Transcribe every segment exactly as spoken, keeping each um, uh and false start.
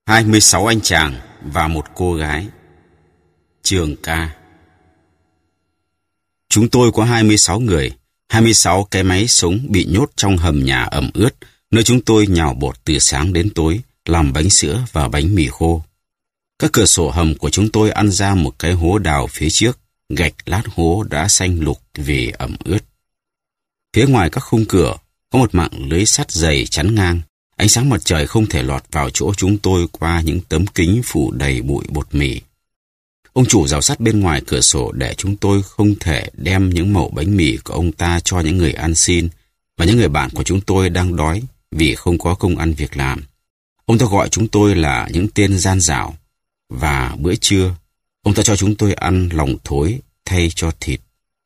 hai mươi sáu anh chàng và một cô gái. Trường ca. Chúng tôi có hai mươi sáu người, hai mươi sáu cái máy sống bị nhốt trong hầm nhà ẩm ướt, nơi chúng tôi nhào bột từ sáng đến tối, làm bánh sữa và bánh mì khô. Các cửa sổ hầm của chúng tôi ăn ra một cái hố đào phía trước, gạch lát hố đã xanh lục vì ẩm ướt. Phía ngoài các khung cửa có một mạng lưới sắt dày chắn ngang. Ánh sáng mặt trời không thể lọt vào chỗ chúng tôi qua những tấm kính phủ đầy bụi bột mì. Ông chủ rào sắt bên ngoài cửa sổ để chúng tôi không thể đem những mẩu bánh mì của ông ta cho những người ăn xin và những người bạn của chúng tôi đang đói vì không có công ăn việc làm. Ông ta gọi chúng tôi là những tên gian dảo, và bữa trưa, ông ta cho chúng tôi ăn lòng thối thay cho thịt.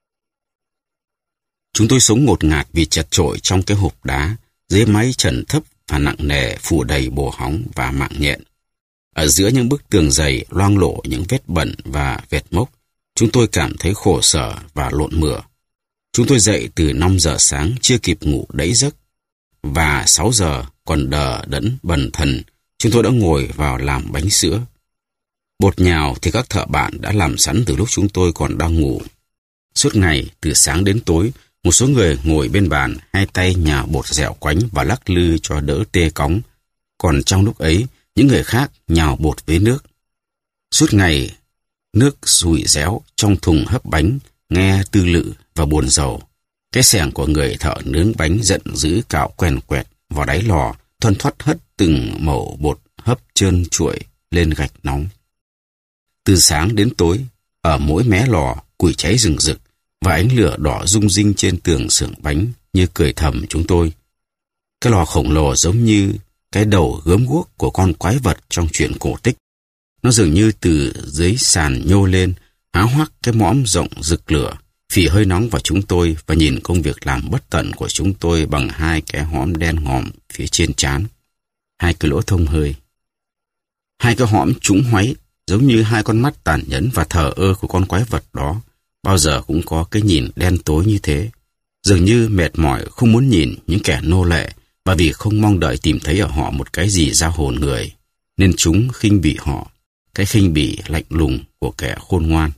Chúng tôi sống ngột ngạt vì chật chội trong cái hộp đá, dưới mái trần thấp và nặng nề phủ đầy bồ hóng và mạng nhện. Ở giữa những bức tường dày loang lộ những vết bẩn và vệt mốc, chúng tôi cảm thấy khổ sở và lộn mửa. Chúng tôi dậy từ năm giờ sáng chưa kịp ngủ đẫy giấc, và sáu giờ còn đờ đẫn bần thần, chúng tôi đã ngồi vào làm bánh sữa. Bột nhào thì các thợ bạn đã làm sẵn từ lúc chúng tôi còn đang ngủ. Suốt ngày, từ sáng đến tối, một số người ngồi bên bàn, hai tay nhào bột dẻo quánh và lắc lư cho đỡ tê cóng. Còn trong lúc ấy, những người khác nhào bột với nước. Suốt ngày, nước sùi réo trong thùng hấp bánh, nghe tư lự và buồn rầu. Cái xẻng của người thợ nướng bánh giận dữ cạo quèn quẹt vào đáy lò, thoăn thoắt hất từng mẩu bột hấp trơn trụi lên gạch nóng. Từ sáng đến tối, ở mỗi mé lò, củi cháy rừng rực, và ánh lửa đỏ rung rinh trên tường xưởng bánh như cười thầm chúng tôi. Cái lò khổng lồ giống như cái đầu gớm guốc của con quái vật trong truyện cổ tích. Nó dường như từ dưới sàn nhô lên, há hoác cái mõm rộng rực lửa, phì hơi nóng vào chúng tôi và nhìn công việc làm bất tận của chúng tôi bằng hai cái hõm đen ngòm phía trên trán, hai cái lỗ thông hơi. Hai cái hõm trũng hoáy giống như hai con mắt tàn nhẫn và thờ ơ của con quái vật đó. Bao giờ cũng có cái nhìn đen tối như thế, dường như mệt mỏi không muốn nhìn những kẻ nô lệ, và vì không mong đợi tìm thấy ở họ một cái gì ra hồn người, nên chúng khinh bỉ họ, cái khinh bỉ lạnh lùng của kẻ khôn ngoan.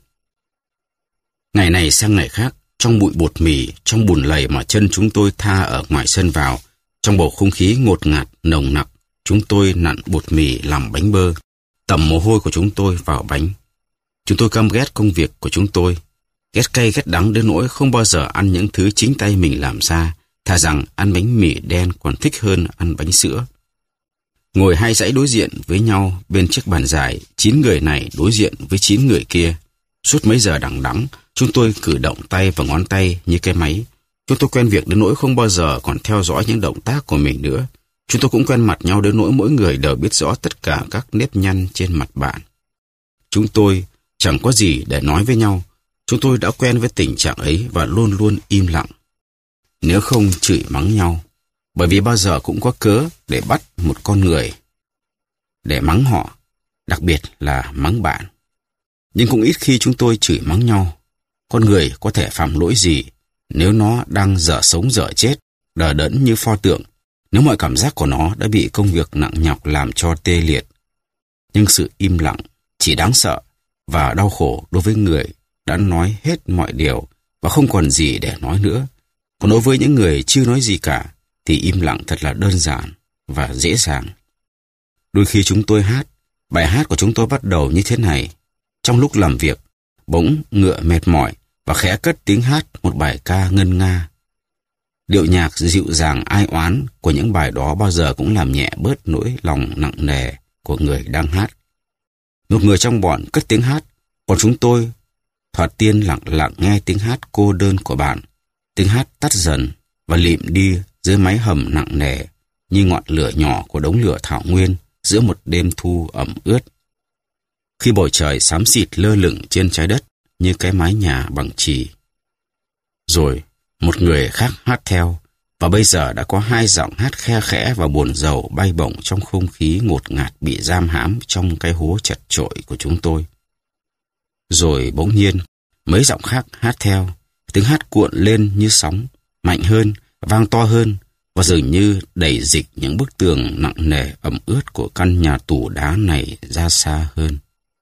Ngày này sang ngày khác, trong bụi bột mì, trong bùn lầy mà chân chúng tôi tha ở ngoài sân vào, trong bầu không khí ngột ngạt, nồng nặc, chúng tôi nặn bột mì làm bánh bơ, tẩm mồ hôi của chúng tôi vào bánh. Chúng tôi căm ghét công việc của chúng tôi, ghét cay ghét đắng đến nỗi không bao giờ ăn những thứ chính tay mình làm ra, thà rằng ăn bánh mì đen còn thích hơn ăn bánh sữa. Ngồi hai dãy đối diện với nhau bên chiếc bàn dài, chín người này đối diện với chín người kia. Suốt mấy giờ đằng đẵng, chúng tôi cử động tay và ngón tay như cái máy. Chúng tôi quen việc đến nỗi không bao giờ còn theo dõi những động tác của mình nữa. Chúng tôi cũng quen mặt nhau đến nỗi mỗi người đều biết rõ tất cả các nếp nhăn trên mặt bạn. Chúng tôi chẳng có gì để nói với nhau. Chúng tôi đã quen với tình trạng ấy và luôn luôn im lặng. Nếu không chửi mắng nhau, bởi vì bao giờ cũng có cớ để bắt một con người, để mắng họ, đặc biệt là mắng bạn. Nhưng cũng ít khi chúng tôi chửi mắng nhau. Con người có thể phạm lỗi gì nếu nó đang dở sống dở chết, đờ đẫn như pho tượng, nếu mọi cảm giác của nó đã bị công việc nặng nhọc làm cho tê liệt. Nhưng sự im lặng chỉ đáng sợ và đau khổ đối với người đã nói hết mọi điều và không còn gì để nói nữa. Còn đối với những người chưa nói gì cả thì im lặng thật là đơn giản và dễ dàng. Đôi khi chúng tôi hát, bài hát của chúng tôi bắt đầu như thế này. Trong lúc làm việc, bỗng ngựa mệt mỏi và khẽ cất tiếng hát một bài ca ngân nga. Điệu nhạc dịu dàng ai oán của những bài đó bao giờ cũng làm nhẹ bớt nỗi lòng nặng nề của người đang hát. Một người trong bọn cất tiếng hát, còn chúng tôi thoạt tiên lặng lặng nghe tiếng hát cô đơn của bạn. Tiếng hát tắt dần và lịm đi dưới mái hầm nặng nề như ngọn lửa nhỏ của đống lửa thảo nguyên giữa một đêm thu ẩm ướt. Khi bầu trời xám xịt lơ lửng trên trái đất như cái mái nhà bằng chì. Rồi một người khác hát theo, và bây giờ đã có hai giọng hát khe khẽ và buồn rầu bay bổng trong không khí ngột ngạt bị giam hãm trong cái hố chật chội của chúng tôi. Rồi bỗng nhiên, mấy giọng khác hát theo, tiếng hát cuộn lên như sóng, mạnh hơn, vang to hơn, và và dường như đẩy dịch những bức tường nặng nề ẩm ướt của căn nhà tù đá này ra xa hơn.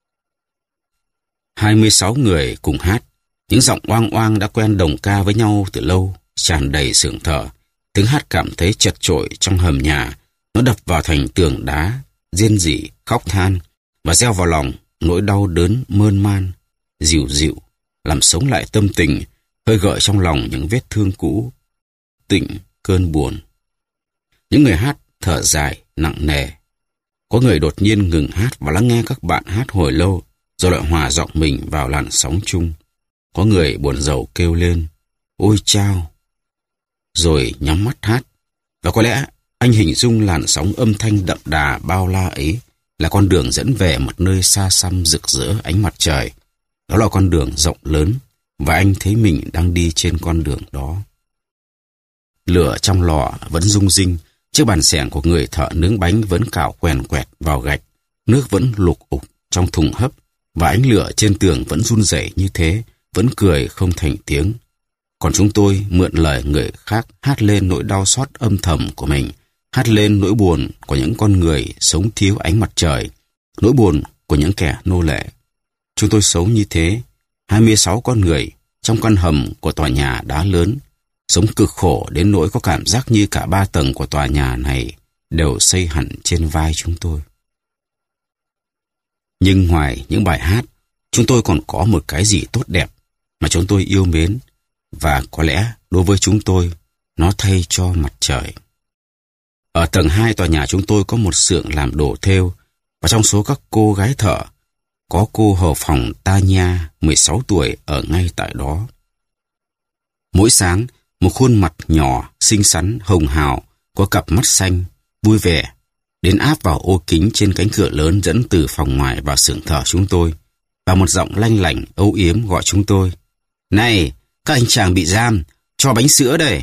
hai mươi sáu người cùng hát, những giọng oang oang đã quen đồng ca với nhau từ lâu, tràn đầy xưởng thở. Tiếng hát cảm thấy chật chội trong hầm nhà, nó đập vào thành tường đá, rên rỉ, khóc than và gieo vào lòng nỗi đau đớn mơn man, dịu dịu, làm sống lại tâm tình, hơi gợi trong lòng những vết thương cũ, tịnh cơn buồn. Những người hát thở dài, nặng nề. Có người đột nhiên ngừng hát và lắng nghe các bạn hát hồi lâu, rồi lại hòa giọng mình vào làn sóng chung. Có người buồn rầu kêu lên, ôi chao, rồi nhắm mắt hát. Và có lẽ anh hình dung làn sóng âm thanh đậm đà bao la ấy là con đường dẫn về một nơi xa xăm rực rỡ ánh mặt trời. Đó là con đường rộng lớn, và anh thấy mình đang đi trên con đường đó. Lửa trong lò vẫn rung rinh, chiếc bàn xẻng của người thợ nướng bánh vẫn cào quèn quẹt vào gạch, nước vẫn lục ục trong thùng hấp, và ánh lửa trên tường vẫn run rẩy như thế, vẫn cười không thành tiếng. Còn chúng tôi mượn lời người khác hát lên nỗi đau xót âm thầm của mình, hát lên nỗi buồn của những con người sống thiếu ánh mặt trời, nỗi buồn của những kẻ nô lệ. Chúng tôi sống như thế, hai mươi sáu con người trong căn hầm của tòa nhà đá lớn, sống cực khổ đến nỗi có cảm giác như cả ba tầng của tòa nhà này đều xây hẳn trên vai chúng tôi. Nhưng ngoài những bài hát, chúng tôi còn có một cái gì tốt đẹp mà chúng tôi yêu mến, và có lẽ đối với chúng tôi, nó thay cho mặt trời. Ở tầng hai tòa nhà chúng tôi có một xưởng làm đồ thêu, và trong số các cô gái thợ, có cô hầu phòng Tanya, mười sáu tuổi, ở ngay tại đó. Mỗi sáng, một khuôn mặt nhỏ, xinh xắn, hồng hào, có cặp mắt xanh, vui vẻ, đến áp vào ô kính trên cánh cửa lớn dẫn từ phòng ngoài vào xưởng thợ chúng tôi, và một giọng lanh lảnh, âu yếm gọi chúng tôi. Này, các anh chàng bị giam, cho bánh sữa đây.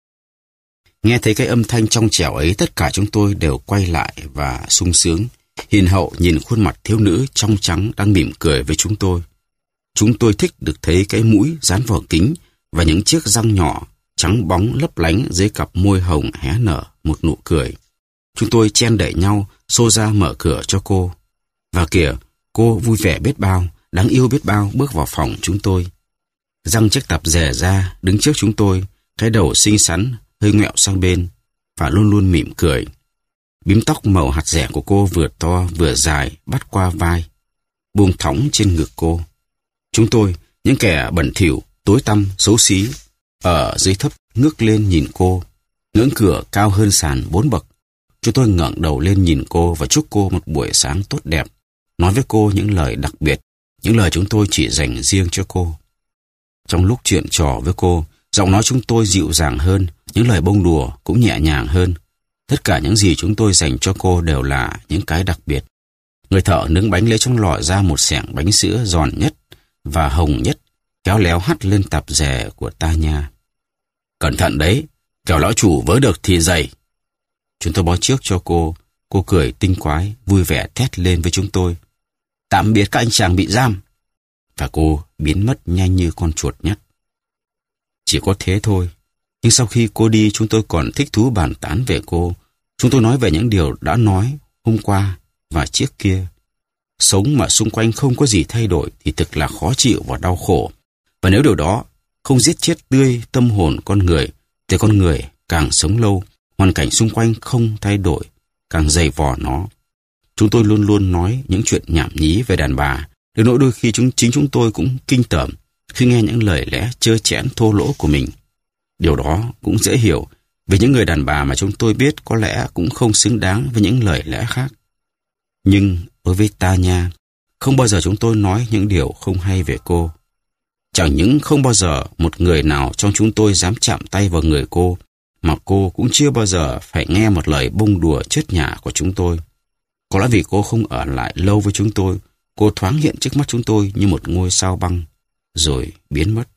Nghe thấy cái âm thanh trong trẻo ấy, tất cả chúng tôi đều quay lại và sung sướng, hiền hậu nhìn khuôn mặt thiếu nữ trong trắng đang mỉm cười với chúng tôi. Chúng tôi thích được thấy cái mũi dán vào kính và những chiếc răng nhỏ, trắng bóng lấp lánh dưới cặp môi hồng hé nở một nụ cười. Chúng tôi chen đẩy nhau, xô ra mở cửa cho cô. Và kìa, cô vui vẻ biết bao, đáng yêu biết bao bước vào phòng chúng tôi. Răng chiếc tập rè ra, đứng trước chúng tôi, cái đầu xinh xắn, hơi ngoẹo sang bên, và luôn luôn mỉm cười. Bím tóc màu hạt dẻ của cô vừa to vừa dài bắt qua vai, buông thõng trên ngực cô. Chúng tôi, những kẻ bẩn thỉu, tối tăm, xấu xí, ở dưới thấp ngước lên nhìn cô. Ngưỡng cửa cao hơn sàn bốn bậc. Chúng tôi ngẩng đầu lên nhìn cô và chúc cô một buổi sáng tốt đẹp, nói với cô những lời đặc biệt, những lời chúng tôi chỉ dành riêng cho cô. Trong lúc chuyện trò với cô, giọng nói chúng tôi dịu dàng hơn, những lời bông đùa cũng nhẹ nhàng hơn. Tất cả những gì chúng tôi dành cho cô đều là những cái đặc biệt. Người thợ nướng bánh lấy trong lọ ra một xẻng bánh sữa giòn nhất và hồng nhất, khéo léo hắt lên tạp dề của Tanya. Cẩn thận đấy, kẻo lão chủ vớ được thì dày. Chúng tôi bó trước cho cô, cô cười tinh quái, vui vẻ thét lên với chúng tôi. Tạm biệt các anh chàng bị giam. Và cô biến mất nhanh như con chuột nhắt. Chỉ có thế thôi. Nhưng sau khi cô đi, chúng tôi còn thích thú bàn tán về cô. Chúng tôi nói về những điều đã nói hôm qua và trước kia. Sống mà xung quanh không có gì thay đổi thì thực là khó chịu và đau khổ. Và nếu điều đó không giết chết tươi tâm hồn con người, thì con người càng sống lâu, hoàn cảnh xung quanh không thay đổi, càng dày vò nó. Chúng tôi luôn luôn nói những chuyện nhảm nhí về đàn bà, đến nỗi đôi khi chúng chính chúng tôi cũng kinh tởm khi nghe những lời lẽ trơ trẽn thô lỗ của mình. Điều đó cũng dễ hiểu, vì những người đàn bà mà chúng tôi biết có lẽ cũng không xứng đáng với những lời lẽ khác. Nhưng đối với Tanya, không bao giờ chúng tôi nói những điều không hay về cô. Chẳng những không bao giờ một người nào trong chúng tôi dám chạm tay vào người cô, mà cô cũng chưa bao giờ phải nghe một lời bông đùa chớt nhả của chúng tôi. Có lẽ vì cô không ở lại lâu với chúng tôi, cô thoáng hiện trước mắt chúng tôi như một ngôi sao băng, rồi biến mất.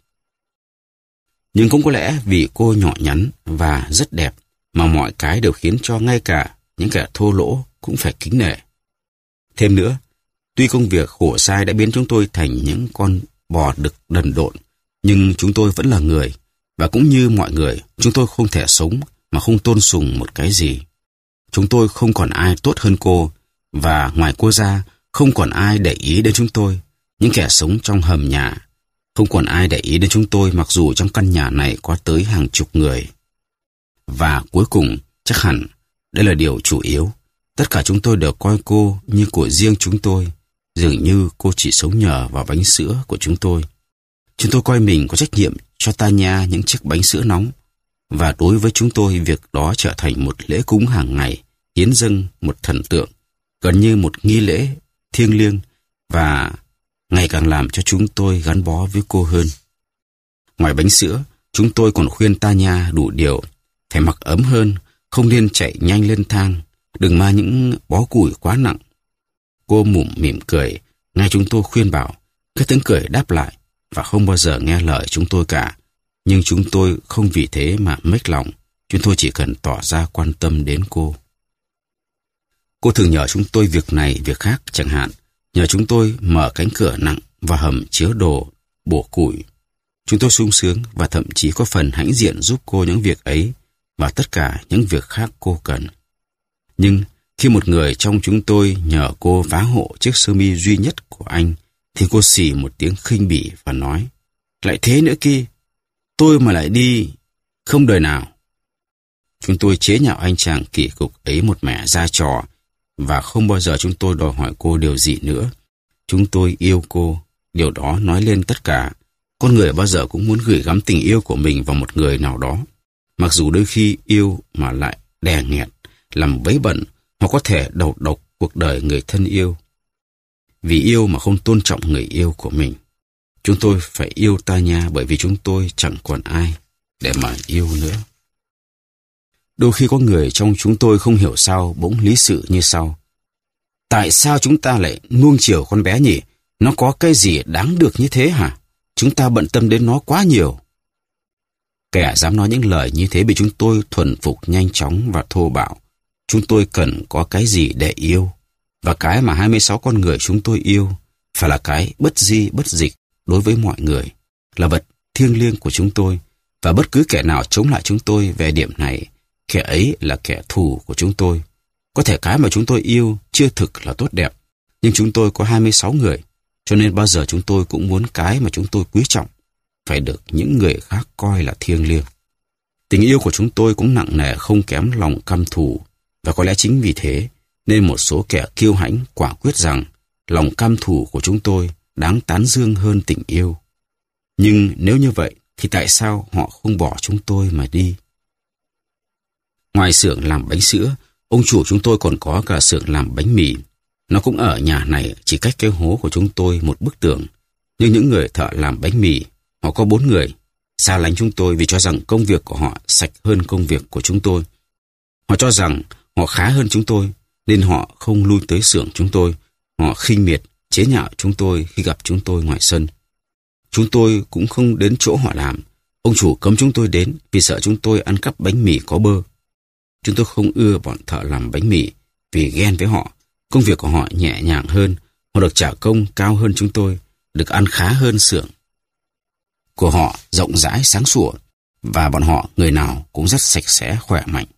Nhưng cũng có lẽ vì cô nhỏ nhắn và rất đẹp, mà mọi cái đều khiến cho ngay cả những kẻ thô lỗ cũng phải kính nể. Thêm nữa, tuy công việc khổ sai đã biến chúng tôi thành những con bò đực đần độn, nhưng chúng tôi vẫn là người, và cũng như mọi người, chúng tôi không thể sống mà không tôn sùng một cái gì. Chúng tôi không còn ai tốt hơn cô, và ngoài cô ra, không còn ai để ý đến chúng tôi, những kẻ sống trong hầm nhà. Không còn ai để ý đến chúng tôi mặc dù trong căn nhà này có tới hàng chục người. Và cuối cùng, chắc hẳn, đây là điều chủ yếu. Tất cả chúng tôi đều coi cô như của riêng chúng tôi, dường như cô chỉ sống nhờ vào bánh sữa của chúng tôi. Chúng tôi coi mình có trách nhiệm cho Tanya những chiếc bánh sữa nóng, và đối với chúng tôi việc đó trở thành một lễ cúng hàng ngày, hiến dâng một thần tượng, gần như một nghi lễ thiêng liêng, và ngày càng làm cho chúng tôi gắn bó với cô hơn. Ngoài bánh sữa, chúng tôi còn khuyên Tanya đủ điều, phải mặc ấm hơn, không nên chạy nhanh lên thang, đừng mang những bó củi quá nặng. Cô mủm mỉm cười, nghe chúng tôi khuyên bảo, cái tiếng cười đáp lại, và không bao giờ nghe lời chúng tôi cả. Nhưng chúng tôi không vì thế mà mếch lòng, chúng tôi chỉ cần tỏ ra quan tâm đến cô. Cô thường nhờ chúng tôi việc này, việc khác, chẳng hạn, nhờ chúng tôi mở cánh cửa nặng và hầm chứa đồ, bổ củi. Chúng tôi sung sướng và thậm chí có phần hãnh diện giúp cô những việc ấy và tất cả những việc khác cô cần. Nhưng khi một người trong chúng tôi nhờ cô vá hộ chiếc sơ mi duy nhất của anh, thì cô xì một tiếng khinh bỉ và nói, lại thế nữa kia, tôi mà lại đi, không đời nào. Chúng tôi chế nhạo anh chàng kỳ cục ấy một mẻ ra trò, và không bao giờ chúng tôi đòi hỏi cô điều gì nữa. Chúng tôi yêu cô, điều đó nói lên tất cả. Con người bao giờ cũng muốn gửi gắm tình yêu của mình vào một người nào đó, mặc dù đôi khi yêu mà lại đè nghẹt, làm bấy bận, hoặc có thể đầu độc cuộc đời người thân yêu. Vì yêu mà không tôn trọng người yêu của mình. Chúng tôi phải yêu Tanya bởi vì chúng tôi chẳng còn ai để mà yêu nữa. Đôi khi có người trong chúng tôi không hiểu sao bỗng lý sự như sau. Tại sao chúng ta lại nuông chiều con bé nhỉ? Nó có cái gì đáng được như thế hả? Chúng ta bận tâm đến nó quá nhiều. Kẻ dám nói những lời như thế bị chúng tôi thuần phục nhanh chóng và thô bạo. Chúng tôi cần có cái gì để yêu. Và cái mà hai mươi sáu con người chúng tôi yêu phải là cái bất di bất dịch đối với mọi người, là vật thiêng liêng của chúng tôi, và bất cứ kẻ nào chống lại chúng tôi về điểm này, kẻ ấy là kẻ thù của chúng tôi. Có thể cái mà chúng tôi yêu chưa thực là tốt đẹp, nhưng chúng tôi có hai mươi sáu người, cho nên bao giờ chúng tôi cũng muốn cái mà chúng tôi quý trọng phải được những người khác coi là thiêng liêng. Tình yêu của chúng tôi cũng nặng nề không kém lòng căm thù, và có lẽ chính vì thế nên một số kẻ kiêu hãnh quả quyết rằng lòng căm thù của chúng tôi đáng tán dương hơn tình yêu. Nhưng nếu như vậy thì tại sao họ không bỏ chúng tôi mà đi? Ngoài xưởng làm bánh sữa, ông chủ chúng tôi còn có cả xưởng làm bánh mì. Nó cũng ở nhà này, chỉ cách cái hố của chúng tôi một bức tường. Nhưng những người thợ làm bánh mì, họ có bốn người, xa lánh chúng tôi vì cho rằng công việc của họ sạch hơn công việc của chúng tôi. Họ cho rằng họ khá hơn chúng tôi, nên họ không lui tới xưởng chúng tôi. Họ khinh miệt, chế nhạo chúng tôi khi gặp chúng tôi ngoài sân. Chúng tôi cũng không đến chỗ họ làm. Ông chủ cấm chúng tôi đến vì sợ chúng tôi ăn cắp bánh mì có bơ. Chúng tôi không ưa bọn thợ làm bánh mì vì ghen với họ. Công việc của họ nhẹ nhàng hơn, họ được trả công cao hơn chúng tôi, được ăn khá hơn xưởng của họ rộng rãi sáng sủa, và bọn họ người nào cũng rất sạch sẽ khỏe mạnh.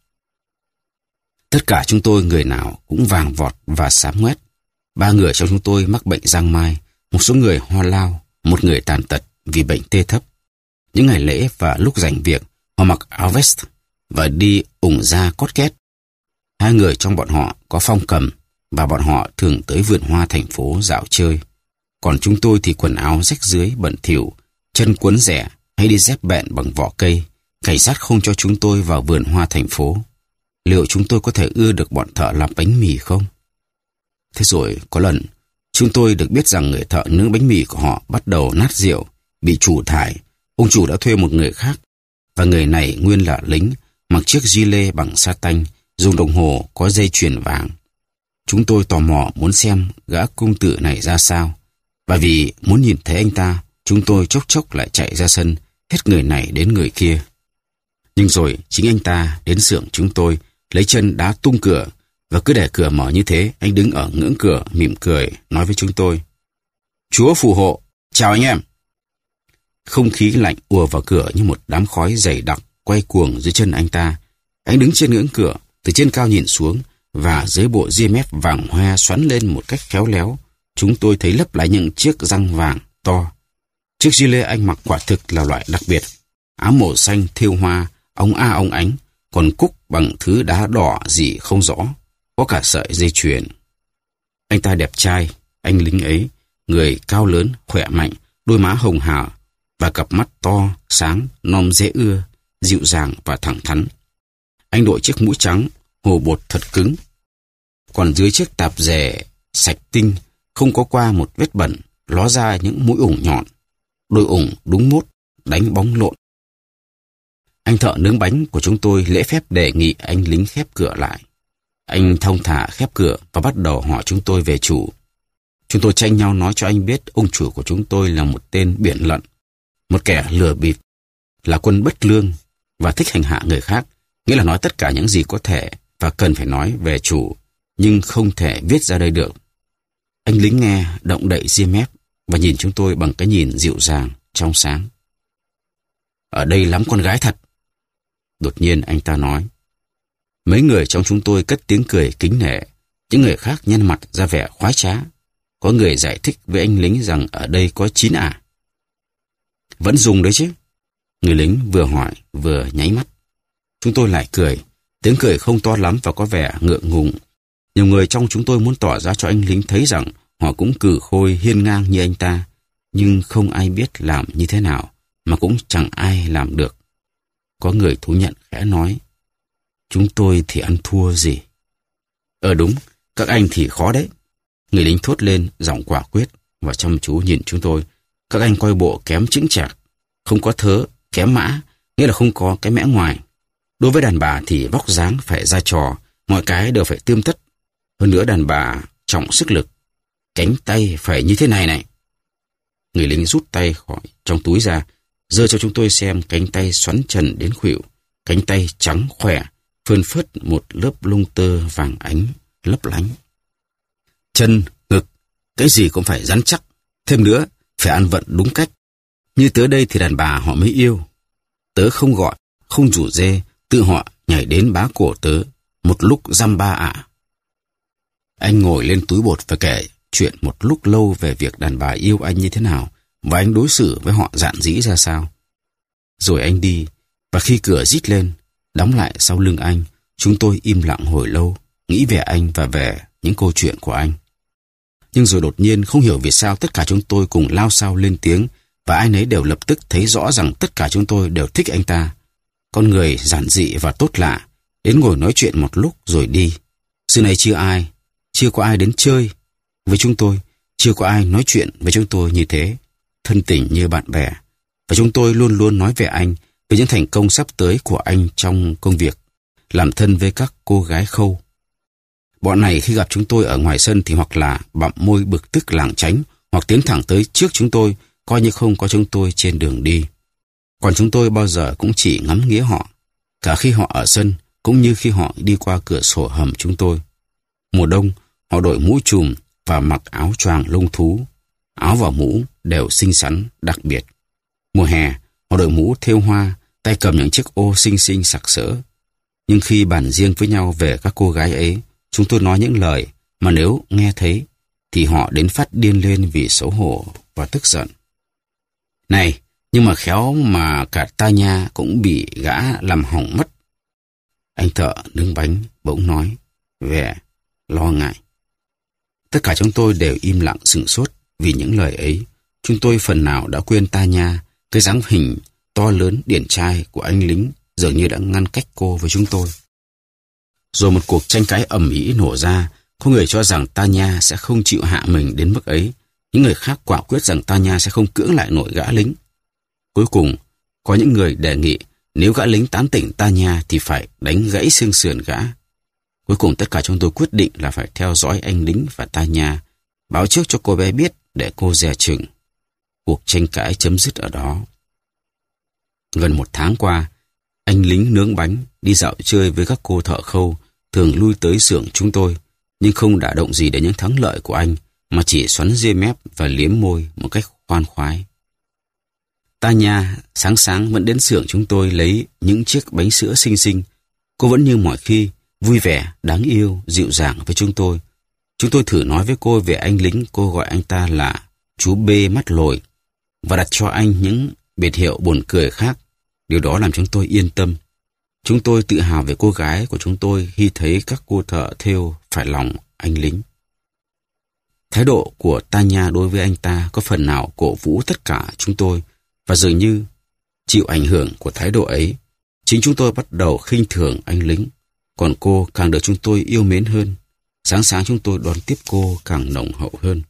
Tất cả chúng tôi người nào cũng vàng vọt và xám ngoét. Ba người trong chúng tôi mắc bệnh giang mai, một số người ho lao, một người tàn tật vì bệnh tê thấp. Những ngày lễ và lúc rảnh việc, họ mặc áo vest và đi ủng da cót két. Hai người trong bọn họ có phong cầm, và bọn họ thường tới vườn hoa thành phố dạo chơi. Còn chúng tôi thì quần áo rách rưới bẩn thỉu, chân quấn rẻ hay đi dép bẹn bằng vỏ cây. Cảnh sát không cho chúng tôi vào vườn hoa thành phố. Liệu chúng tôi có thể ưa được bọn thợ làm bánh mì không? Thế rồi có lần, chúng tôi được biết rằng người thợ nướng bánh mì của họ bắt đầu nát rượu, bị chủ thải. Ông chủ đã thuê một người khác, và người này nguyên là lính, mặc chiếc gilet bằng sa tanh, dùng đồng hồ có dây chuyền vàng. Chúng tôi tò mò muốn xem gã công tử này ra sao, và vì muốn nhìn thấy anh ta, chúng tôi chốc chốc lại chạy ra sân, hết người này đến người kia. Nhưng rồi chính anh ta đến xưởng chúng tôi, lấy chân đá tung cửa, và cứ để cửa mở như thế, anh đứng ở ngưỡng cửa mỉm cười, nói với chúng tôi: Chúa phù hộ, chào anh em. Không khí lạnh ùa vào cửa như một đám khói dày đặc quay cuồng dưới chân anh ta. Anh đứng trên ngưỡng cửa, từ trên cao nhìn xuống, và dưới bộ ria mép vàng hoe xoắn lên một cách khéo léo, chúng tôi thấy lấp lại những chiếc răng vàng to. Chiếc gilet anh mặc quả thực là loại đặc biệt. Áo màu xanh thêu hoa, ống a ống ánh, còn cúc bằng thứ đá đỏ gì không rõ, có cả sợi dây chuyền. Anh ta đẹp trai, anh lính ấy, người cao lớn, khỏe mạnh, đôi má hồng hào và cặp mắt to, sáng, non dễ ưa, dịu dàng và thẳng thắn. Anh đội chiếc mũ trắng, hồ bột thật cứng. Còn dưới chiếc tạp dề sạch tinh, không có qua một vết bẩn, ló ra những mũi ủng nhọn. Đôi ủng đúng mốt, đánh bóng lộn. Anh thợ nướng bánh của chúng tôi lễ phép đề nghị anh lính khép cửa lại. Anh thong thả khép cửa và bắt đầu hỏi chúng tôi về chủ. Chúng tôi tranh nhau nói cho anh biết ông chủ của chúng tôi là một tên biển lận, một kẻ lừa bịp, là quân bất lương và thích hành hạ người khác, nghĩa là nói tất cả những gì có thể và cần phải nói về chủ, nhưng không thể viết ra đây được. Anh lính nghe động đậy ria mép và nhìn chúng tôi bằng cái nhìn dịu dàng, trong sáng. Ở đây lắm con gái thật. Đột nhiên anh ta nói. Mấy người trong chúng tôi cất tiếng cười kính nể, những người khác nhăn mặt ra vẻ khoái trá. Có người giải thích với anh lính rằng ở đây có chín ả. Vẫn dùng đấy chứ? Người lính vừa hỏi vừa nháy mắt. Chúng tôi lại cười, tiếng cười không to lắm và có vẻ ngượng ngùng. Nhiều người trong chúng tôi muốn tỏ ra cho anh lính thấy rằng họ cũng cừ khôi hiên ngang như anh ta, nhưng không ai biết làm như thế nào, mà cũng chẳng ai làm được. Có người thú nhận khẽ nói, chúng tôi thì ăn thua gì. Ờ đúng, các anh thì khó đấy. Người lính thốt lên giọng quả quyết và chăm chú nhìn chúng tôi. Các anh coi bộ kém chững chạc, không có thớ, kém mã, nghĩa là không có cái mẽ ngoài. Đối với đàn bà thì vóc dáng phải ra trò, mọi cái đều phải tươm tất. Hơn nữa đàn bà trọng sức lực, cánh tay phải như thế này này. Người lính rút tay khỏi trong túi ra, giơ cho chúng tôi xem cánh tay xoắn trần đến khuỷu, cánh tay trắng khỏe, phơn phớt một lớp lông tơ vàng ánh, lấp lánh. Chân, ngực, cái gì cũng phải rắn chắc, thêm nữa phải ăn vận đúng cách. Như tớ đây thì đàn bà họ mới yêu. Tớ không gọi, không rủ dê, tự họ nhảy đến bá cổ tớ, một lúc dăm ba ạ. Anh ngồi lên túi bột và kể chuyện một lúc lâu về việc đàn bà yêu anh như thế nào và anh đối xử với họ dạn dĩ ra sao. Rồi anh đi, và khi cửa rít lên, đóng lại sau lưng anh, chúng tôi im lặng hồi lâu, nghĩ về anh và về những câu chuyện của anh. Nhưng rồi đột nhiên không hiểu vì sao tất cả chúng tôi cùng lao xao lên tiếng và ai nấy đều lập tức thấy rõ rằng tất cả chúng tôi đều thích anh ta. Con người giản dị và tốt lạ, đến ngồi nói chuyện một lúc rồi đi. Xưa này chưa ai, chưa có ai đến chơi với chúng tôi, chưa có ai nói chuyện với chúng tôi như thế, thân tình như bạn bè. Và chúng tôi luôn luôn nói về anh, về những thành công sắp tới của anh trong công việc, làm thân với các cô gái khâu. Bọn này khi gặp chúng tôi ở ngoài sân thì hoặc là bặm môi bực tức lảng tránh, hoặc tiến thẳng tới trước chúng tôi, coi như không có chúng tôi trên đường đi. Còn chúng tôi bao giờ cũng chỉ ngắm nghía họ, cả khi họ ở sân, cũng như khi họ đi qua cửa sổ hầm chúng tôi. Mùa đông, họ đội mũ trùm và mặc áo choàng lông thú. Áo và mũ đều xinh xắn, đặc biệt. Mùa hè, họ đội mũ thêu hoa, tay cầm những chiếc ô xinh xinh sặc sỡ. Nhưng khi bàn riêng với nhau về các cô gái ấy, chúng tôi nói những lời mà nếu nghe thấy thì họ đến phát điên lên vì xấu hổ và tức giận. Này, nhưng mà khéo mà cả Tanya cũng bị gã làm hỏng mất. Anh thợ nướng bánh bỗng nói, vẻ lo ngại. Tất cả chúng tôi đều im lặng sửng sốt vì những lời ấy. Chúng tôi phần nào đã quên Tanya, cái dáng hình to lớn điển trai của anh lính dường như đã ngăn cách cô với chúng tôi. Rồi một cuộc tranh cãi ầm ĩ nổ ra. Có người cho rằng Tanya sẽ không chịu hạ mình đến mức ấy. Những người khác quả quyết rằng Tanya sẽ không cưỡng lại nổi gã lính. Cuối cùng, có những người đề nghị nếu gã lính tán tỉnh Tanya thì phải đánh gãy xương sườn gã. Cuối cùng tất cả chúng tôi quyết định là phải theo dõi anh lính và Tanya, báo trước cho cô bé biết để cô dè chừng. Cuộc tranh cãi chấm dứt ở đó. Gần một tháng qua, anh lính nướng bánh đi dạo chơi với các cô thợ khâu, thường lui tới xưởng chúng tôi, nhưng không đả động gì đến những thắng lợi của anh, mà chỉ xoắn ria mép và liếm môi một cách khoan khoái. Tanya sáng sáng vẫn đến xưởng chúng tôi lấy những chiếc bánh sữa xinh xinh, Cô vẫn như mọi khi, vui vẻ, đáng yêu, dịu dàng với chúng tôi. Chúng tôi thử nói với cô về anh lính, cô gọi anh ta là chú B mắt lồi và đặt cho anh những biệt hiệu buồn cười khác. Điều đó làm chúng tôi yên tâm. Chúng tôi tự hào về cô gái của chúng tôi khi thấy các cô thợ thêu phải lòng anh lính. Thái độ của Tanya đối với anh ta có phần nào cổ vũ tất cả chúng tôi, và dường như chịu ảnh hưởng của thái độ ấy, chính chúng tôi bắt đầu khinh thường anh lính, còn cô càng được chúng tôi yêu mến hơn. Sáng sáng chúng tôi đón tiếp cô càng nồng hậu hơn.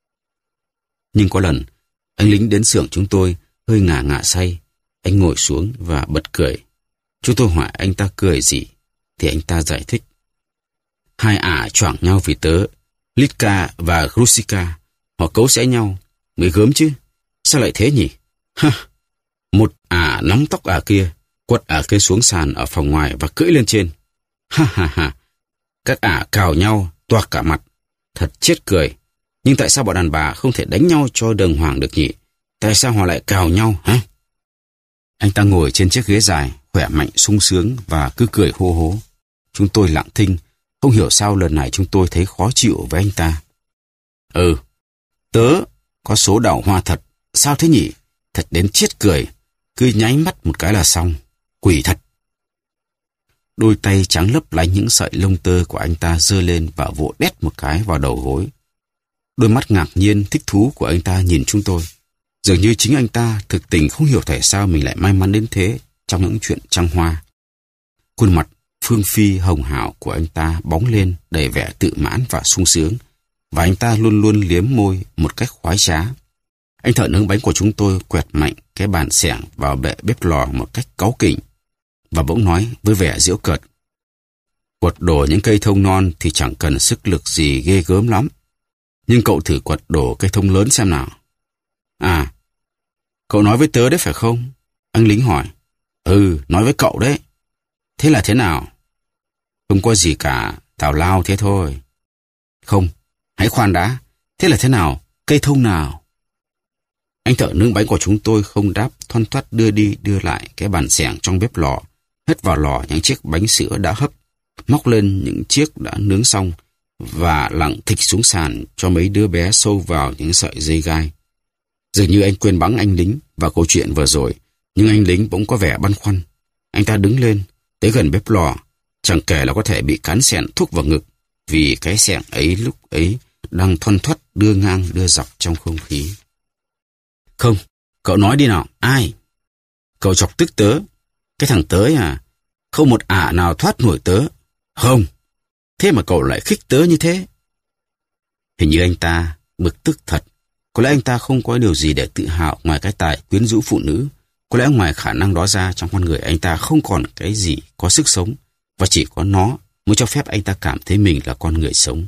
Nhưng có lần, anh lính đến xưởng chúng tôi hơi ngả ngả say. Anh ngồi xuống và bật cười. Chúng tôi hỏi anh ta cười gì, thì anh ta giải thích. Hai ả choảng nhau vì tớ, Litka và Grusika. Họ cấu xé nhau, mới gớm chứ. Sao lại thế nhỉ? Ha! Một ả nắm tóc ả kia, quật ả kia xuống sàn ở phòng ngoài và cưỡi lên trên. Ha ha ha! Các ả cào nhau, toạc cả mặt. Thật chết cười. Nhưng tại sao bọn đàn bà không thể đánh nhau cho đàng hoàng được nhỉ? Tại sao họ lại cào nhau, hả? Anh ta ngồi trên chiếc ghế dài, khỏe mạnh, sung sướng và cứ cười hô hố. Chúng tôi lặng thinh, không hiểu sao lần này chúng tôi thấy khó chịu với anh ta. Ừ, tớ có số đào hoa thật. Sao thế nhỉ? Thật đến chết cười. Cứ nháy mắt một cái là xong. Quỷ thật. Đôi tay trắng lấp lánh những sợi lông tơ của anh ta giơ lên và vỗ đét một cái vào đầu gối. Đôi mắt ngạc nhiên, thích thú của anh ta nhìn chúng tôi. Dường như chính anh ta thực tình không hiểu tại sao mình lại may mắn đến thế trong những chuyện trăng hoa. Khuôn mặt phương phi hồng hào của anh ta bóng lên đầy vẻ tự mãn và sung sướng, và anh ta luôn luôn liếm môi một cách khoái trá. Anh thợ nướng bánh của chúng tôi quẹt mạnh cái bàn xẻng vào bệ bếp lò một cách cáu kỉnh, và bỗng nói với vẻ giễu cợt. Quật đổ những cây thông non thì chẳng cần sức lực gì ghê gớm lắm. Nhưng cậu thử quật đổ cây thông lớn xem nào. À, cậu nói với tớ đấy phải không? Anh lính hỏi. Ừ, nói với cậu đấy. Thế là thế nào? Không có gì cả, tào lao thế thôi. Không, hãy khoan đã. Thế là thế nào? Cây thông nào? Anh thợ nướng bánh của chúng tôi không đáp, thoăn thoắt đưa đi đưa lại cái bàn xẻng trong bếp lò, hất vào lò những chiếc bánh sữa đã hấp, móc lên những chiếc đã nướng xong và lặng thịch xuống sàn cho mấy đứa bé sâu vào những sợi dây gai. Dường như anh quên bẵng anh lính và câu chuyện vừa rồi, nhưng anh lính bỗng có vẻ băn khoăn. Anh ta đứng lên, tới gần bếp lò, chẳng kể là có thể bị cán xẻng thúc vào ngực, vì cái xẻng ấy lúc ấy đang thoăn thoắt đưa ngang đưa dọc trong không khí. Không, cậu nói đi nào, ai? Cậu chọc tức tớ. Cái thằng tới à? Không một ả nào thoát nổi tớ. Không, thế mà cậu lại khích tớ như thế. Hình như anh ta bực tức thật. Có lẽ anh ta không có điều gì để tự hào ngoài cái tài quyến rũ phụ nữ. Có lẽ ngoài khả năng đó ra, trong con người anh ta không còn cái gì có sức sống, và chỉ có nó mới cho phép anh ta cảm thấy mình là con người sống.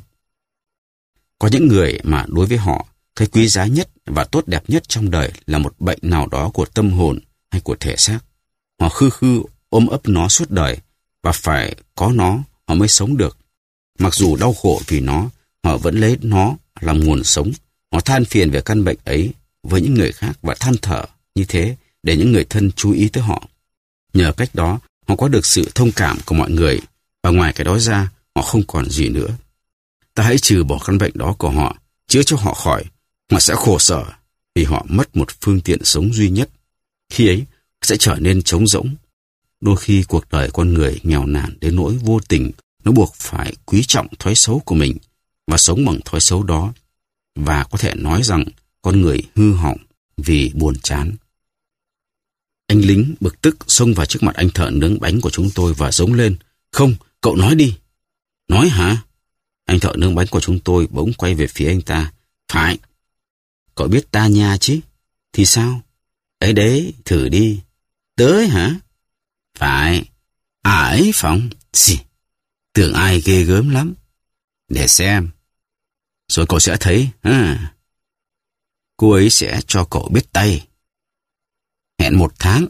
Có những người mà đối với họ, cái quý giá nhất và tốt đẹp nhất trong đời là một bệnh nào đó của tâm hồn hay của thể xác. Họ khư khư ôm ấp nó suốt đời, và phải có nó họ mới sống được. Mặc dù đau khổ vì nó, họ vẫn lấy nó làm nguồn sống. Họ than phiền về căn bệnh ấy với những người khác và than thở như thế để những người thân chú ý tới họ. Nhờ cách đó, họ có được sự thông cảm của mọi người, và ngoài cái đó ra, họ không còn gì nữa. Ta hãy trừ bỏ căn bệnh đó của họ, chữa cho họ khỏi. Họ sẽ khổ sở vì họ mất một phương tiện sống duy nhất. Khi ấy, sẽ trở nên trống rỗng. Đôi khi cuộc đời con người nghèo nàn đến nỗi vô tình, nó buộc phải quý trọng thói xấu của mình và sống bằng thói xấu đó. Và có thể nói rằng con người hư hỏng vì buồn chán. Anh lính bực tức xông vào trước mặt anh thợ nướng bánh của chúng tôi và giống lên. Không, cậu nói đi. Nói hả? Anh thợ nướng bánh của chúng tôi bỗng quay về phía anh ta. Phải. Cậu biết Tanya chứ? Thì sao? Ấy đấy, thử đi. Tới hả? Phải. À ấy phòng. Xì. Tưởng ai ghê gớm lắm. Để xem. Rồi cậu sẽ thấy. À. Cô ấy sẽ cho cậu biết tay. Hẹn một tháng.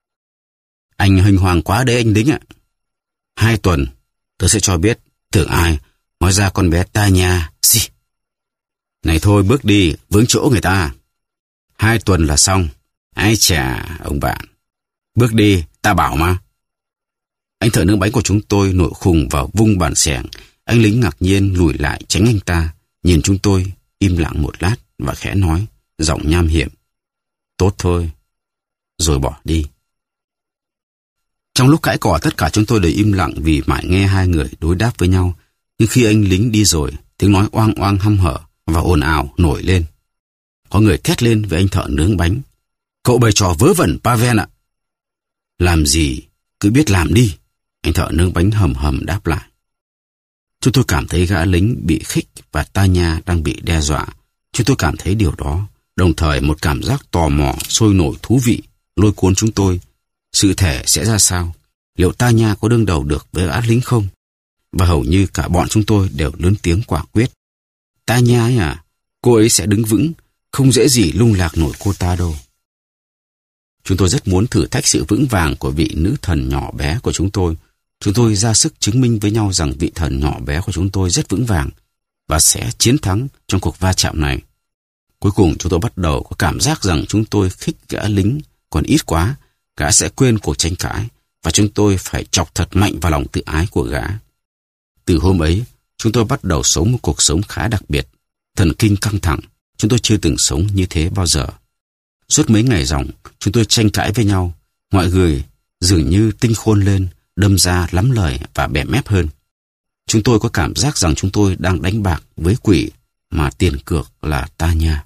Anh huỳnh hoàng quá đấy anh lính ạ. Hai tuần, tớ sẽ cho biết. Tưởng ai. Hóa ra con bé Tanya. Xì. Này thôi bước đi, vướng chỗ người ta. Hai tuần là xong. Ai chà, ông bạn. Bước đi, ta bảo mà. Anh thợ nướng bánh của chúng tôi nổi khùng vào vung bàn xẻng. Anh lính ngạc nhiên lùi lại tránh anh ta, nhìn chúng tôi, im lặng một lát và khẽ nói, giọng nham hiểm. Tốt thôi, rồi bỏ đi. Trong lúc cãi cọ, tất cả chúng tôi đều im lặng vì mãi nghe hai người đối đáp với nhau. Nhưng khi anh lính đi rồi, tiếng nói oang oang hăm hở và ồn ào nổi lên. Có người thét lên với anh thợ nướng bánh. Cậu bày trò vớ vẩn, Pavel ạ. Làm gì, cứ biết làm đi, anh thợ nướng bánh hầm hầm đáp lại. Chúng tôi cảm thấy gã lính bị khích và Tanya đang bị đe dọa. Chúng tôi cảm thấy điều đó. Đồng thời một cảm giác tò mò, sôi nổi thú vị, lôi cuốn chúng tôi. Sự thể sẽ ra sao? Liệu Tanya có đương đầu được với gã lính không? Và hầu như cả bọn chúng tôi đều lớn tiếng quả quyết. Tanya ấy à, cô ấy sẽ đứng vững, không dễ gì lung lạc nổi cô ta đâu. Chúng tôi rất muốn thử thách sự vững vàng của vị nữ thần nhỏ bé của chúng tôi. Chúng tôi ra sức chứng minh với nhau rằng vị thần nhỏ bé của chúng tôi rất vững vàng và sẽ chiến thắng trong cuộc va chạm này. Cuối cùng chúng tôi bắt đầu có cảm giác rằng chúng tôi khích gã lính còn ít quá, gã sẽ quên cuộc tranh cãi và chúng tôi phải chọc thật mạnh vào lòng tự ái của gã. Từ hôm ấy, chúng tôi bắt đầu sống một cuộc sống khá đặc biệt, thần kinh căng thẳng. Chúng tôi chưa từng sống như thế bao giờ. Suốt mấy ngày ròng, chúng tôi tranh cãi với nhau. Mọi người dường như tinh khôn lên, đâm ra lắm lời và bẻ mép hơn. Chúng tôi có cảm giác rằng chúng tôi đang đánh bạc với quỷ mà tiền cược là Tanya.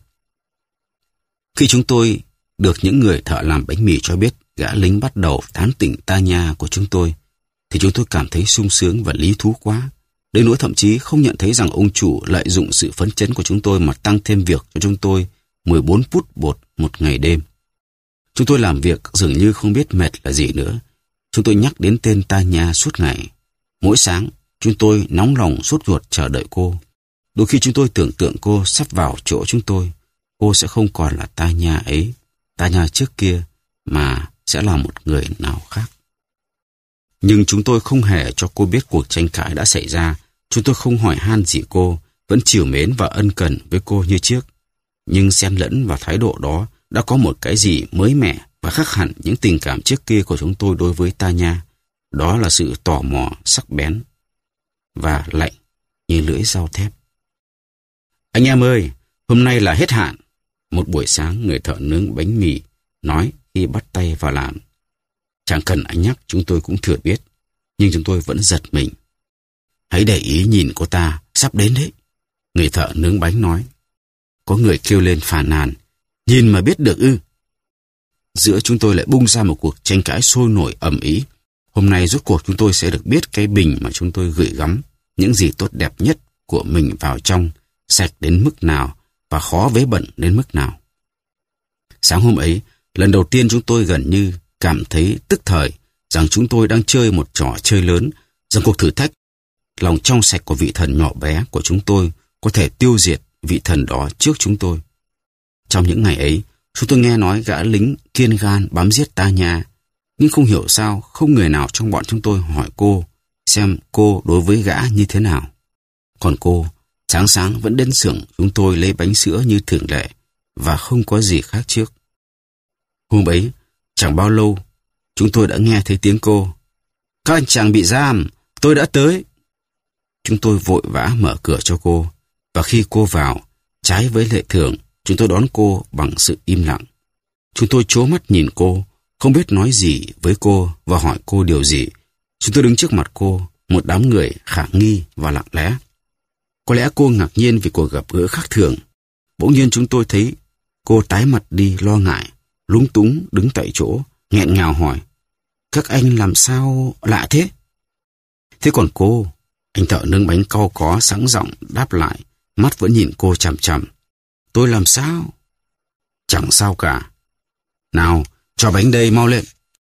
Khi chúng tôi được những người thợ làm bánh mì cho biết gã lính bắt đầu tán tỉnh Tanya của chúng tôi, thì chúng tôi cảm thấy sung sướng và lý thú quá. Đến nỗi thậm chí không nhận thấy rằng ông chủ lợi dụng sự phấn chấn của chúng tôi mà tăng thêm việc cho chúng tôi mười bốn phút bột một ngày đêm. Chúng tôi làm việc dường như không biết mệt là gì nữa. Chúng tôi nhắc đến tên Tanya suốt ngày. Mỗi sáng, chúng tôi nóng lòng sốt ruột chờ đợi cô. Đôi khi chúng tôi tưởng tượng cô sắp vào chỗ chúng tôi. Cô sẽ không còn là Tanya ấy, Tanya trước kia, mà sẽ là một người nào khác. Nhưng chúng tôi không hề cho cô biết cuộc tranh cãi đã xảy ra. Chúng tôi không hỏi han gì cô, vẫn trìu mến và ân cần với cô như trước. Nhưng xen lẫn vào thái độ đó đã có một cái gì mới mẻ và khác hẳn những tình cảm trước kia của chúng tôi đối với Tanya. Đó là sự tò mò sắc bén và lạnh như lưỡi dao thép. Anh em ơi, hôm nay là hết hạn. Một buổi sáng người thợ nướng bánh mì nói khi bắt tay vào làm. Chẳng cần anh nhắc, chúng tôi cũng thừa biết, nhưng chúng tôi vẫn giật mình. Hãy để ý nhìn cô ta, sắp đến đấy, người thợ nướng bánh nói. Có người kêu lên phàn nàn, nhìn mà biết được ư. Giữa chúng tôi lại bung ra một cuộc tranh cãi sôi nổi ầm ĩ. Hôm nay rốt cuộc chúng tôi sẽ được biết cái bình mà chúng tôi gửi gắm những gì tốt đẹp nhất của mình vào trong, sạch đến mức nào và khó vế bẩn đến mức nào. Sáng hôm ấy, lần đầu tiên chúng tôi gần như cảm thấy tức thời rằng chúng tôi đang chơi một trò chơi lớn, rằng cuộc thử thách lòng trong sạch của vị thần nhỏ bé của chúng tôi có thể tiêu diệt vị thần đó trước chúng tôi. Trong những ngày ấy, chúng tôi nghe nói gã lính kiên gan bám giết Tanya, nhưng không hiểu sao không người nào trong bọn chúng tôi hỏi cô xem cô đối với gã như thế nào. Còn cô, sáng sáng vẫn đến xưởng chúng tôi lấy bánh sữa như thường lệ và không có gì khác trước. Hôm ấy, chẳng bao lâu, chúng tôi đã nghe thấy tiếng cô. Các anh chàng bị giam, tôi đã tới. Chúng tôi vội vã mở cửa cho cô, và khi cô vào, trái với lệ thường, chúng tôi đón cô bằng sự im lặng. Chúng tôi trố mắt nhìn cô, không biết nói gì với cô và hỏi cô điều gì. Chúng tôi đứng trước mặt cô, một đám người khả nghi và lặng lẽ. Có lẽ cô ngạc nhiên vì cuộc gặp gỡ khác thường. Bỗng nhiên chúng tôi thấy cô tái mặt đi lo ngại, lúng túng đứng tại chỗ, nghẹn ngào hỏi. Các anh làm sao lạ thế? Thế còn cô, anh thợ nướng bánh cau có sẵn giọng đáp lại, mắt vẫn nhìn cô chằm chằm. Tôi làm sao? Chẳng sao cả. Nào, cho bánh đây mau lên.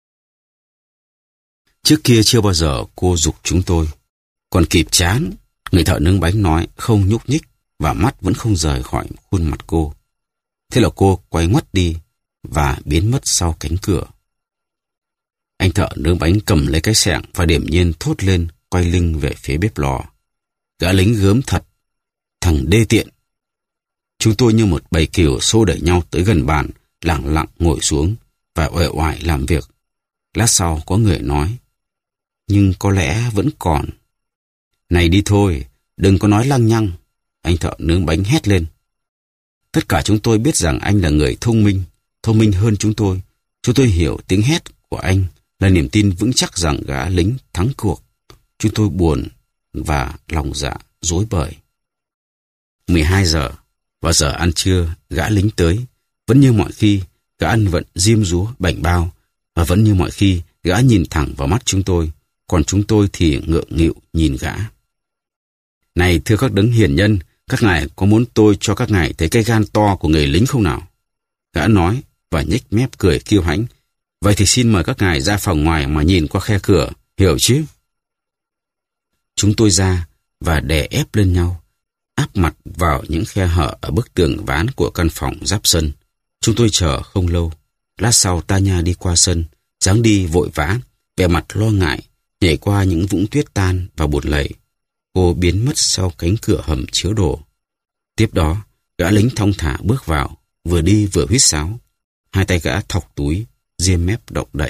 Trước kia chưa bao giờ cô giục chúng tôi. Còn kịp chán, người thợ nướng bánh nói không nhúc nhích và mắt vẫn không rời khỏi khuôn mặt cô. Thế là cô quay ngoắt đi và biến mất sau cánh cửa. Anh thợ nướng bánh cầm lấy cái xẻng và điềm nhiên thốt lên, quay lưng về phía bếp lò. Gã lính gớm thật, thằng đê tiện. Chúng tôi như một bầy cừu xô đẩy nhau tới gần bàn, lặng lặng ngồi xuống và uể oải làm việc. Lát sau có người nói, nhưng có lẽ vẫn còn. Này đi thôi, đừng có nói lăng nhăng, anh thợ nướng bánh hét lên. Tất cả chúng tôi biết rằng anh là người thông minh, thông minh hơn chúng tôi. Chúng tôi hiểu tiếng hét của anh là niềm tin vững chắc rằng gã lính thắng cuộc. Chúng tôi buồn và lòng dạ rối bời. mười hai giờ, vào giờ ăn trưa, gã lính tới. Vẫn như mọi khi, gã ăn vận diêm dúa bảnh bao, và vẫn như mọi khi, gã nhìn thẳng vào mắt chúng tôi, còn chúng tôi thì ngượng nghịu nhìn gã. Này thưa các đấng hiền nhân, các ngài có muốn tôi cho các ngài thấy cái gan to của người lính không nào? Gã nói và nhếch mép cười kiêu hãnh. Vậy thì xin mời các ngài ra phòng ngoài mà nhìn qua khe cửa, hiểu chứ? Chúng tôi ra và đè ép lên nhau, áp mặt vào những khe hở ở bức tường ván của căn phòng giáp sân. Chúng tôi chờ không lâu. Lát sau Tanya đi qua sân, dáng đi vội vã, vẻ mặt lo ngại, nhảy qua những vũng tuyết tan và bùn lầy. Cô biến mất sau cánh cửa hầm chứa đồ. Tiếp đó, gã lính thong thả bước vào, vừa đi vừa huýt sáo. Hai tay gã thọc túi, diêm mép động đậy.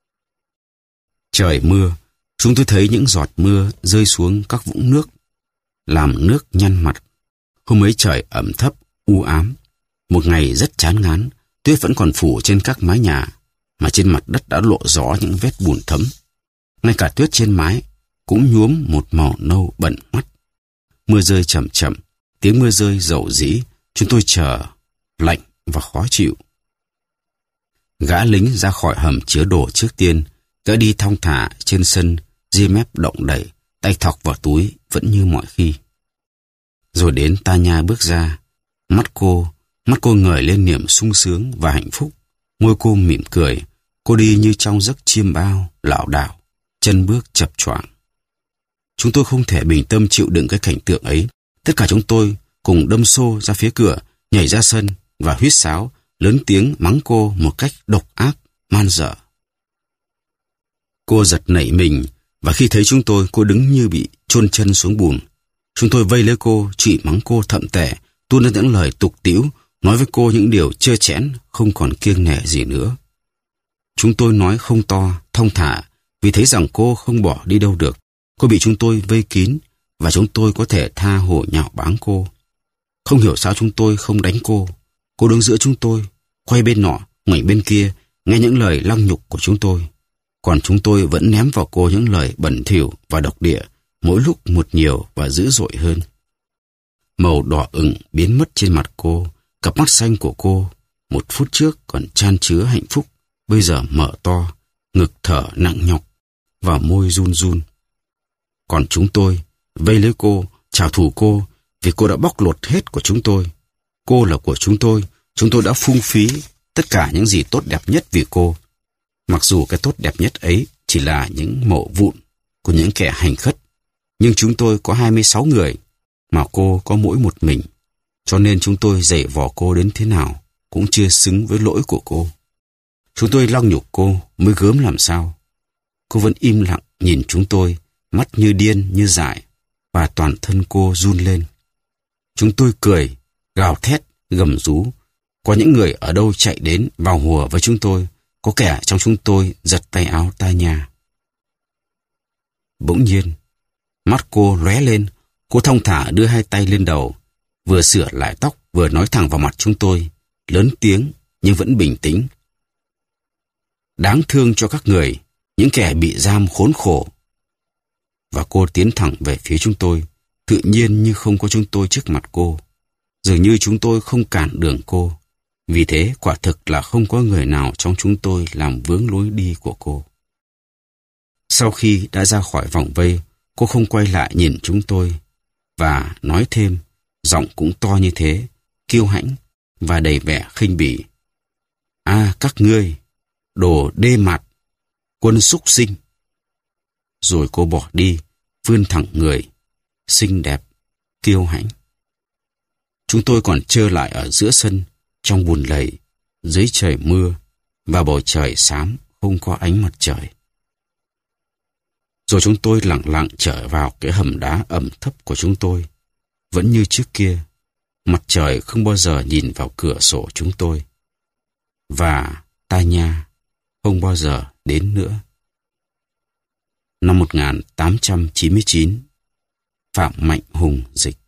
Trời mưa, chúng tôi thấy những giọt mưa rơi xuống các vũng nước, làm nước nhăn mặt. Hôm ấy trời ẩm thấp, u ám. Một ngày rất chán ngán, tuyết vẫn còn phủ trên các mái nhà, mà trên mặt đất đã lộ rõ những vết bùn thấm. Ngay cả tuyết trên mái cũng nhuốm một màu nâu bẩn mắt. Mưa rơi chậm chậm, tiếng mưa rơi dầu dĩ, chúng tôi chờ, lạnh và khó chịu. Gã lính ra khỏi hầm chứa đồ trước tiên, gã đi thong thả trên sân, ria mép động đậy, tay thọc vào túi vẫn như mọi khi. Rồi đến Tanya bước ra, mắt cô, mắt cô ngời lên niềm sung sướng và hạnh phúc, môi cô mỉm cười, cô đi như trong giấc chiêm bao, lảo đảo, chân bước chập choạng. Chúng tôi không thể bình tâm chịu đựng cái cảnh tượng ấy. Tất cả chúng tôi cùng đâm xô ra phía cửa, nhảy ra sân và huýt sáo, lớn tiếng mắng cô một cách độc ác, man dợ. Cô giật nảy mình, và khi thấy chúng tôi, cô đứng như bị chôn chân xuống bùn. Chúng tôi vây lấy cô, chửi mắng cô thậm tệ, tuôn ra những lời tục tĩu, nói với cô những điều trơ trẽn, không còn kiêng nể gì nữa. Chúng tôi nói không to, thong thả, vì thấy rằng cô không bỏ đi đâu được. Cô bị chúng tôi vây kín, và chúng tôi có thể tha hồ nhạo báng cô. Không hiểu sao chúng tôi không đánh cô. Cô đứng giữa chúng tôi, quay bên nọ, ngoảnh bên kia, nghe những lời lăng nhục của chúng tôi. Còn chúng tôi vẫn ném vào cô những lời bẩn thỉu và độc địa, mỗi lúc một nhiều và dữ dội hơn. Màu đỏ ửng biến mất trên mặt cô, cặp mắt xanh của cô, một phút trước còn chan chứa hạnh phúc, bây giờ mở to, ngực thở nặng nhọc, và môi run run. Còn chúng tôi vây lấy cô, trả thù cô, vì cô đã bóc lột hết của chúng tôi. Cô là của chúng tôi, chúng tôi đã phung phí tất cả những gì tốt đẹp nhất vì cô. Mặc dù cái tốt đẹp nhất ấy chỉ là những mẩu vụn của những kẻ hành khất, nhưng chúng tôi có hai mươi sáu người, mà cô có mỗi một mình. Cho nên chúng tôi giày vò cô đến thế nào cũng chưa xứng với lỗi của cô. Chúng tôi lăng nhục cô mới gớm làm sao. Cô vẫn im lặng nhìn chúng tôi, mắt như điên như dại, và toàn thân cô run lên. Chúng tôi cười, gào thét, gầm rú. Có những người ở đâu chạy đến vào hùa với chúng tôi, có kẻ trong chúng tôi giật tay áo Tanya. Bỗng nhiên, mắt cô lóe lên, cô thong thả đưa hai tay lên đầu, vừa sửa lại tóc vừa nói thẳng vào mặt chúng tôi, lớn tiếng nhưng vẫn bình tĩnh. Đáng thương cho các người, những kẻ bị giam khốn khổ. Và cô tiến thẳng về phía chúng tôi, tự nhiên như không có chúng tôi trước mặt cô. Dường như chúng tôi không cản đường cô. Vì thế quả thực là không có người nào trong chúng tôi làm vướng lối đi của cô. Sau khi đã ra khỏi vòng vây, cô không quay lại nhìn chúng tôi, và nói thêm, giọng cũng to như thế, kiêu hãnh và đầy vẻ khinh bỉ. À, các ngươi, đồ đê mạt, quân súc sinh. Rồi cô bỏ đi, vươn thẳng người, xinh đẹp, kiêu hãnh. Chúng tôi còn trơ lại ở giữa sân, trong bùn lầy, dưới trời mưa, và bầu trời xám không có ánh mặt trời. Rồi chúng tôi lặng lặng trở vào cái hầm đá ẩm thấp của chúng tôi. Vẫn như trước kia, mặt trời không bao giờ nhìn vào cửa sổ chúng tôi. Và Tanya không bao giờ đến nữa. năm một nghìn tám trăm chín mươi chín. Phạm Mạnh Hùng dịch.